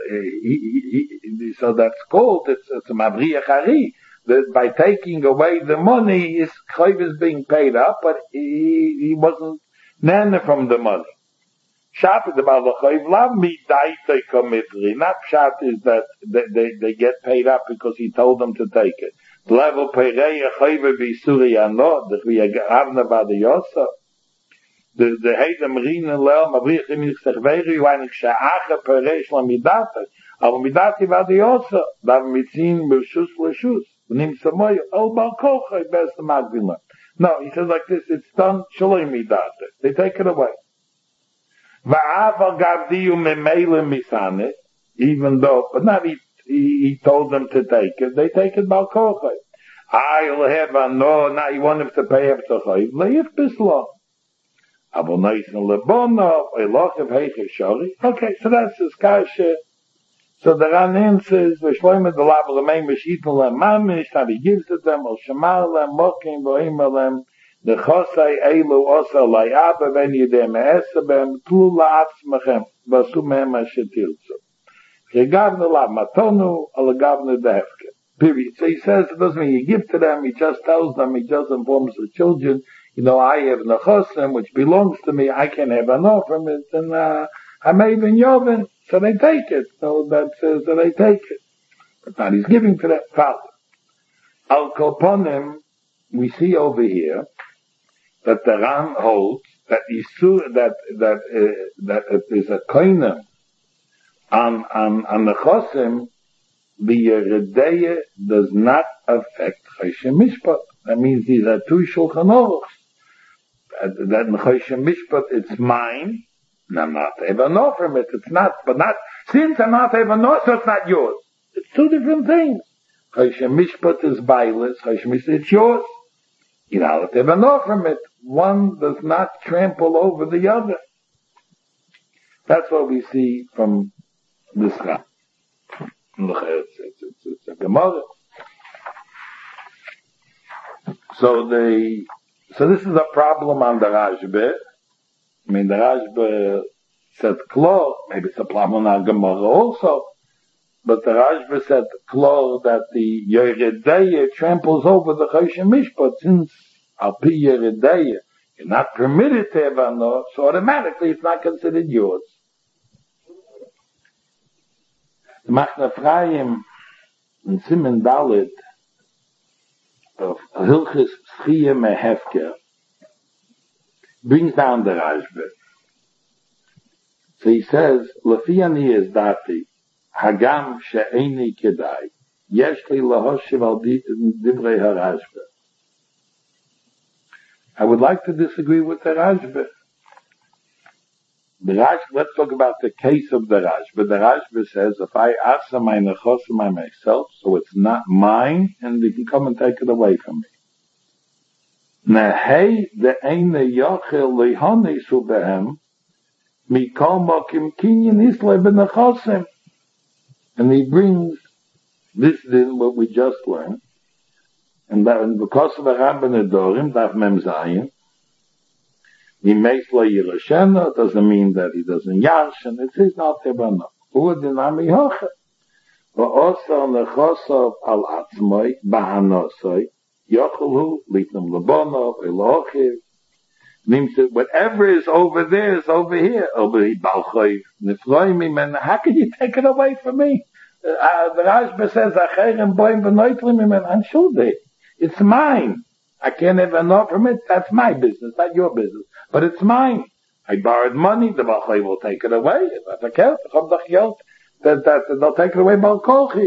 that's called, it's a mabriya chari, that by taking away the money, his chayv is being paid up, but he wasn't nana from the money. Shat is about the chayv, lav mi daite komitri. Not pshat is that they get paid up because he told them to take it. Level peireya chayv v'isuri anod, that we are avna b'adayosa. the heide marine lel mabrich im ich sag wege you eigentlich shaage peresh la midata aber midati war die also da mit zien beschus beschus nimmt so mal al balkoch best magdima. No, he says like this, it's done shalom midata, they take it away. Va'ava gavdiyu memele misane, even though, but not he told them to take it, they take it balkoch. I'll have a no, now you want him to pay up to chayv, leif bislo. Okay, so that's his kasha. So the Ran answers, V'shloime de lav l'mei meshitol lem mamish, that he gives to them, or shamar lem, mokim v'oim lem, the chosai eilu osa layaba ben yidem esabem, tlu la'atzmachem, v'asu mehem ashetilzu. Regavne lav matonu, or regavne dehefke. Period. So he says, it doesn't mean you give to them, he just tells them, he just informs the children, you know, I have nechosim, which belongs to me, I can have enough from it, and I'm even yovin, so they take it. So that says that they take it. But now he's giving to that father. Al Koponim, we see over here, that the Ran holds, that that it is a koinem on the chosim, the Yeredeya does not affect Choshen Mishpat. That means these are two Shulchan Aruchs. That in Choshen Mishpat it's mine, and I'm not able to know from it. It's not, but not, since I'm not able to know, so it's not yours. It's two different things. Choshen Mishpat is Bailis, Choshen Mishpat, it's yours. You're not able to know from it. One does not trample over the other. That's what we see from this Ran. It's a Gemara. So this is a problem on the Rashba. I mean, the Rashba said Klo, maybe it's a problem on Gemara also, but the Rashba said Klo that the Yeredeya tramples over the Choshen Mishpat, since Al Pi Yeredeya you're not permitted to have no, so automatically it's not considered yours. The Machna Ephraim in Siman Dalet of Hilchis Schiyah Mehefker brings down the Rashba. So he says, Lefi ani is dati, Hagam she'eni kedai, yesh li lahoshiv al divrei harashba. I would like to disagree with the Rashba. The Rashba, let's talk about the case of the Rashba. The Rashba says, if I ask my nechosim by myself, so it's not mine, and they can come and take it away from me. Nehei de'ene yochel lehonisu behem, mikol mokim kinyin isle b'nechosim. And he brings this din, what we just learned, and that because of the Rabban Adorim, Daf Mem Zayin, he makes la yirashena, doesn't mean that he doesn't yarshen, it says not tebana. Hu dinami hoche. Va'osa nechosov al atzmoi, bahanosoi, yochelu, litnum labonov, elochiv, means that whatever is over there is over here. Over here, balchoiv, nefloimim, and how can you take it away from me? The Rashba says, acherem boim v'noitlim, and anshulde. It's mine. I can't have enough from it. That's my business, not your business. But it's mine. I borrowed money. The Balchai will take it away. That's a kelt. They'll take it away. Balkolchi.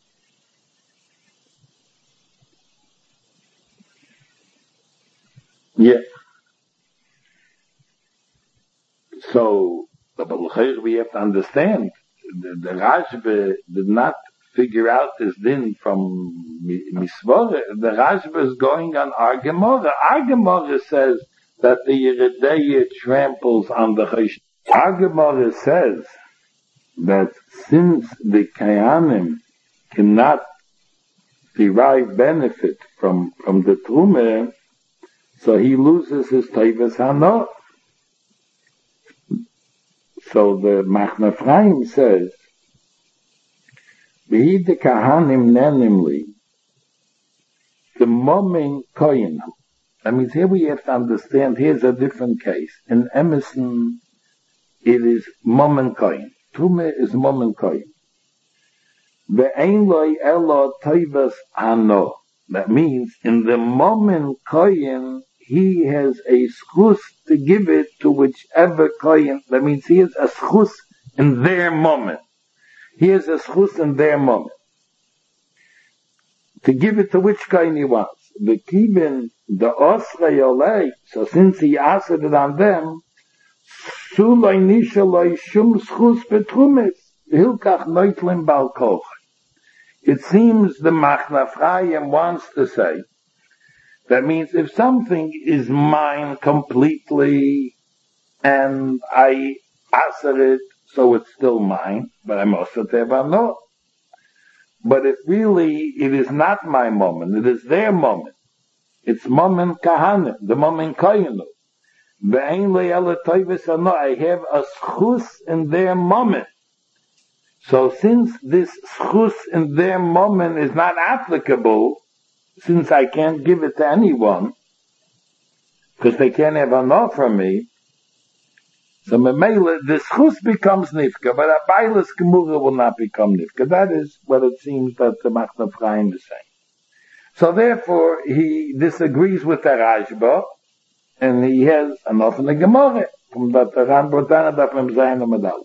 Yeah. So the Balchai, we have to understand. The Rashba did not figure out this din from Misvora. The Rashba is going on our Gemara. Our Gemara says that the Yeredeya tramples on the Choshen. Our Gemara says that since the Kayanim cannot derive benefit from the Trumah, so he loses his Teivas Hano. So the Machna Ephraim says, V'hi de kahanim nenimli, the momin koyin. That means here we have to understand, here's a different case. In Emerson, it is momin koyin. Trumah is momin koyin. Ve'ein loy elo toivas hano. That means, in the momin koyin, he has a schus to give it to whichever kohen. That means he has a schus in their moment. He has a schus in their moment. To give it to which kohen he wants. The kivin, the osra yolei, so since he asked it on them, suloi nishaloi shum schus betrumis, hilkach neutlim bal koch. It seems the Machna Ephraim wants to say, that means if something is mine completely, and I answer it, so it's still mine, but I'm also tevano. But if really it is not my moment, it is their moment. It's moment kahanim, the moment koyenu. I have a schus in their moment. So since this schus in their moment is not applicable, since I can't give it to anyone, because they can't have enough from me, so the schus becomes nifka, but a bailas gemura will not become nifka. That is what it seems that the Machna Ephraim is saying. So therefore, he disagrees with the Rashba, and he has enough in the Gemara, from that the Ran Botana, that from Zayin Medal.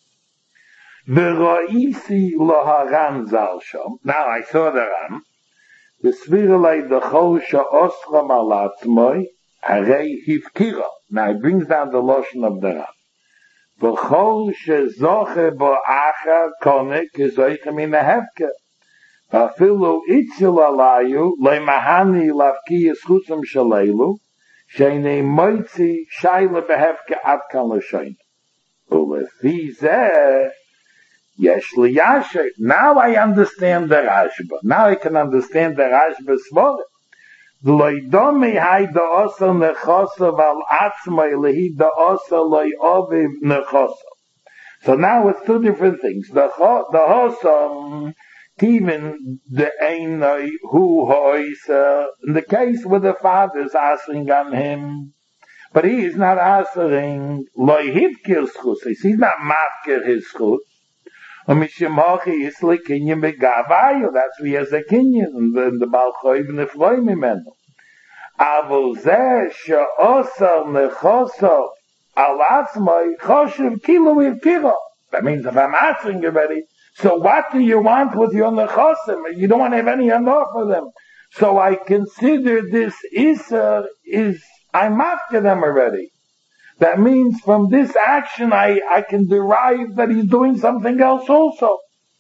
V'ro'isi loharan zal shom. Now I saw the Ran. V'svirelei d'chol she'osram al atzmoi harei hivkira. Now he brings down the lotion of the Ran. V'chol she'zoche bo'acha kone kezoiche min ha'hefke. V'afilu itzil alayu le'mahani lavki yischutzim shaleilu she'nei moitzi shayla behefke atkan l'shoyne. U'lefi zeh Yesh liyashe. Now I understand the Rashba. Now I can understand the Rashba svore. L'oidomi hay da'osa nechosa val atzmai lehi da'osa lo'oviv nechosa. So now it's two different things. The hosa, even the einoi hu hoisa, in the case where the father is answering on him, but he is not answering lo'hivkir schus. He's not mafkir his schus. That's why he has a kinyan, and the Baal Choiv nefloi mimenu. Avol zeh she'osar nechoso al atzmai choshev kilo ivkiro. That means if I'm asking already, so what do you want with your nechosim? You don't want to have any enough for them. So I consider this Isser is, I'm after them already. That means from this action I can derive that he's doing something else also.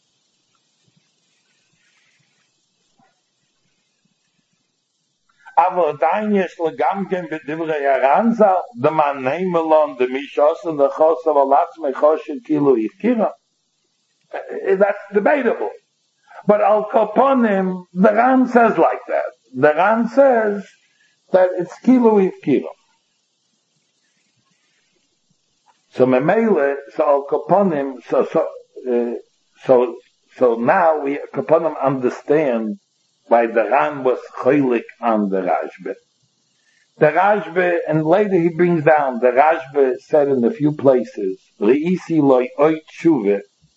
Aber Danish legamken b'divrei Aranza, the man neimelon, the mishos and the chos of alatz mechoshin kilu yifkira. That's debatable. But al kaponim, the Ran says like that. The Ran says that it's kilu yifkira. So memele, so al kaponim, so now we kaponim understand why the Ran was cholik on the Rashba. The Rashba, and later he brings down, the Rashba said in a few places, Re'isi loy oit shuve,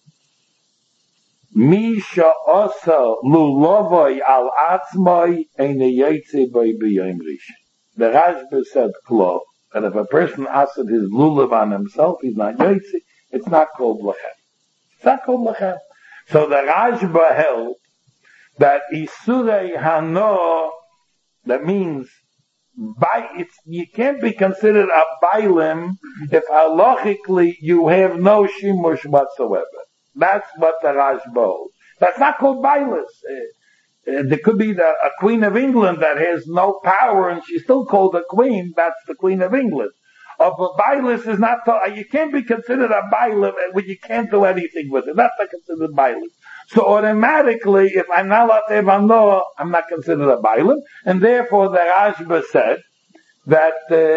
Misha osa lulovoy al atzmoy eine yotze boy b'yom rishon. The Rashba said, Klo, that if a person asks his lulav on himself, he's not yotze, it's not called lechem. It's not called lechem. So the Rashba held that Isurei Hano, that means you can't be considered a bailim if halachically you have no shimush whatsoever. That's what the Rashba holds. That's not called bailis. There could be a Queen of England that has no power and she's still called a queen. That's the Queen of England. But bailis is not, you can't be considered a bailim when you can't do anything with it. That's not considered bailim. So automatically, if I'm not allowed to have anoah, I'm not considered a bailim, and therefore the Rashba said that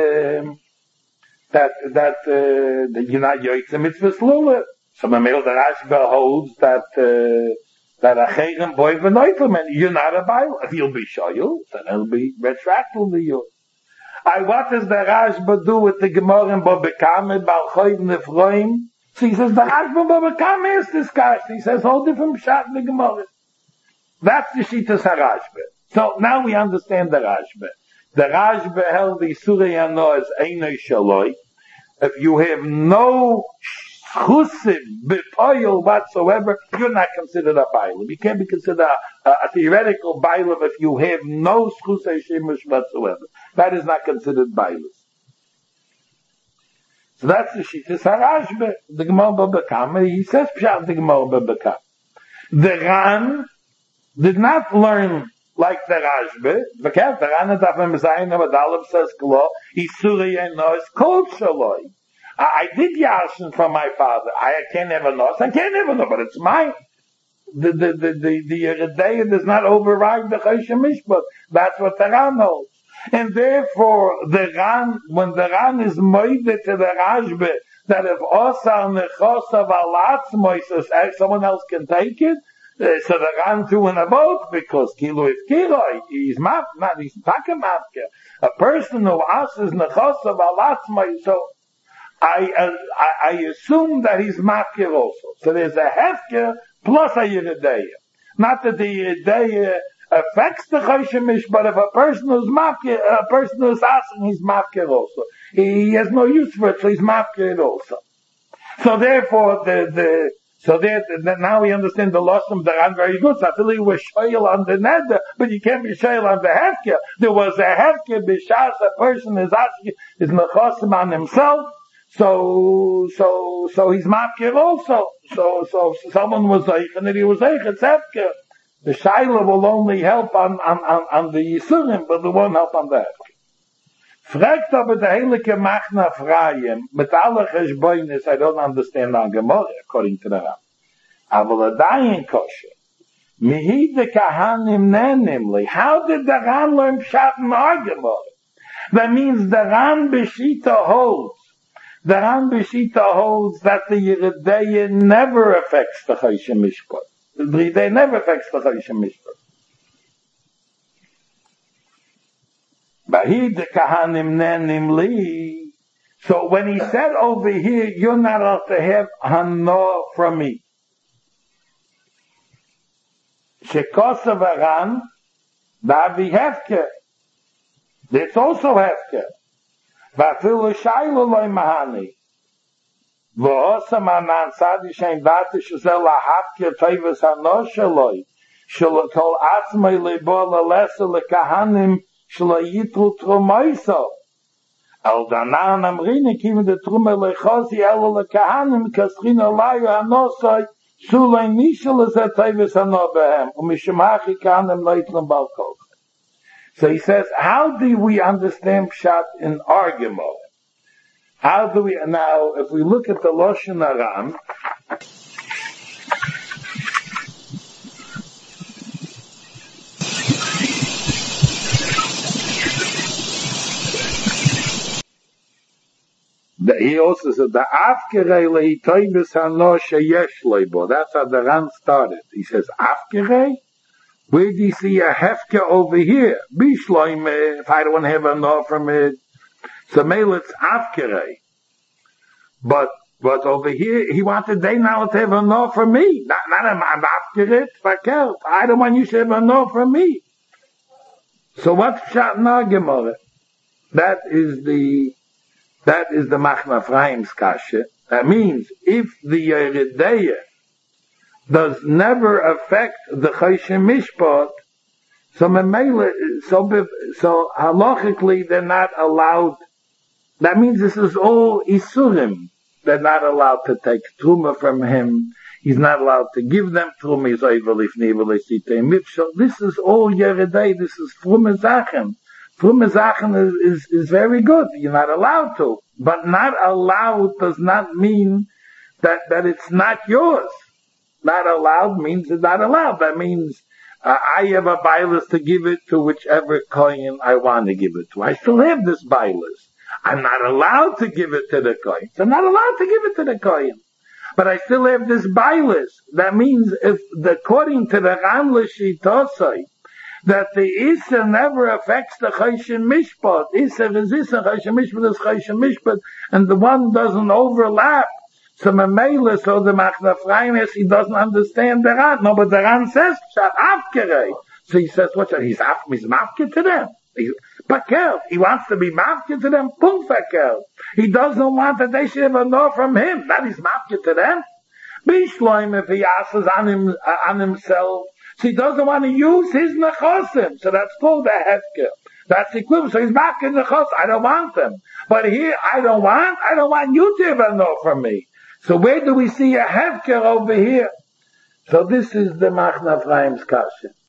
you're not yoytzim mitzvah slula. So the Rashba holds that a chayim boy v'noitim, and you're not a bailim. If you'll be shoyul, then it'll be retractable to you. What does the Rashba do with the Gemara in Bobekame, Bal Choiv Nefroim? So he says, the Rashba Bobekame is discussed. He says, whole different shot in the Gemara. That's the Shitas HaRashba. So now we understand the Rashba. The Rashba held the Surah Yano as Einay Shaloi. If you have no chusim, bepoil whatsoever, you're not considered a bailam. You can't be considered a theoretical bailam if you have no chusay shemush whatsoever. That is not considered bailam. So that's the Shittas HaRashba. The Gemara Babakam, he says Pshat the Gemara Babakam. The Ran did not learn like the Rashba. The Ran at Afem Zayin Abadalab says Klo, Isurei Yeno is called Shaloi. I did Yarshin from my father. I can't ever know. I can't ever know, but it's mine. The Yeridei does not override the Choshen Mishpat. That's what the Ran holds. And therefore, the Ran, when the Ran is moided to the Rashba, that if Osar Nechosav Alatzmois, someone else can take it, so the Ran threw in a boat, because Kilo is Kiroi, he's Takamafka. A person who asks Nechosav Alatzmois, so I assume that he's Mafkir also. So there's a Hefker plus a Yeridei. Not that the Yeridei affects the Choshen Mishpat, but if a person who's Mafkir, a person who's asking, he's Mafkir also. He has no use for it, so he's Mafkir also. So therefore, now we understand the loss of the Ran very good. So I feel he was shoyel on the neder, but you can't be shoyel on the hefker. There was a hefker b'shas a person is asking, is mechosim on himself. So he's mafkir also. So someone was eich, and if he was eich, it's hefker. The shaila will only help on the yisurim, but it won't help on the hefker. Fragt aber der heilige Machna Frayim, mit aller Cheshboinis, I don't understand on Gemara, according to the Ram. Aber the Dayan Kosher, mihi de Kahanim nenimli, how did the Ram learn Pshat in our Gemara? That means the Ram Beshita holds that the Yeridei never affects the Choshen Mishpat. The Yeridei never affects the Choshen Mishpat. Bahid Kahanim Nenim Li. So when he said over here, you're not allowed to have Hano from me. Shekosav Aran, Davi Hefker. That's also Hefker. Vafilu Shailu Loi Mahani. V'osam Anan Sadi Shem Dati Shazel LaHafker Tevas Hano Shaloi. Shalakol Atzmei Lebo Lalesa LeKahanim Shlayitru Trumoiso. Al Danan Amrine Kim de Trume Lechosi Elo LeKahanim Kastrina Layu Hanosoi Sulei Nishel Zetayvis Hanobehem Umishmachi Kahanim Leitlam Balkov. So he says, how do we understand Pshat in our Gemara? How do we, now, if we look at the Loshen Aram, he also said, the Afkerei le'itoibis hano sheyesh leibo. That's how the Ran started. He says, Afkerei? Where do you see a hefker over here? Bishloim, if I don't have a no from it. So maybe it's Afkerei. But over here, he wanted they now to have a no from me. Not I'm Afkerei, Fakel. I don't want you to have a no from me. So what's Pshat na Gemara? That is the Machna Ephraim's kasha. That means if the Yeridei does never affect the Choshen Mishpat, so halachically they're not allowed. That means this is all Isurim. They're not allowed to take Truma from him. He's not allowed to give them Truma. This is all Yeridei. This is Frume Zachen. Frume Zachen is very good. You're not allowed to. But not allowed does not mean that it's not yours. Not allowed means it's not allowed. That means I have a bailus to give it to whichever kohen I want to give it to. I still have this bailus. I'm not allowed to give it to the kohen. I'm not allowed to give it to the kohen. But I still have this bailus. That means according to the Ran L'Shitosai, that the Issa never affects the Choshen Mishpat. Issa is Issa, Choshen Mishpat is Choshen Mishpat, and the one doesn't overlap. So Mamela, so the Machna Ephraim, he doesn't understand the Ran. No, but the Ran says, Pshat Afkerei. So he says, he's mafker to them. Pakel. He wants to be mafkid to them. Pung Pakel. He doesn't want that they should ever know from him. That is mafkid to them. Bishloim, if he asks on himself. So he doesn't want to use his nechosim. So that's called a hefker. That's equivalent. So he's mafkid nechos. I don't want them. But here, I don't want you to ever know from me. So where do we see a hefker over here? So this is the Machna Ephraim's kasha.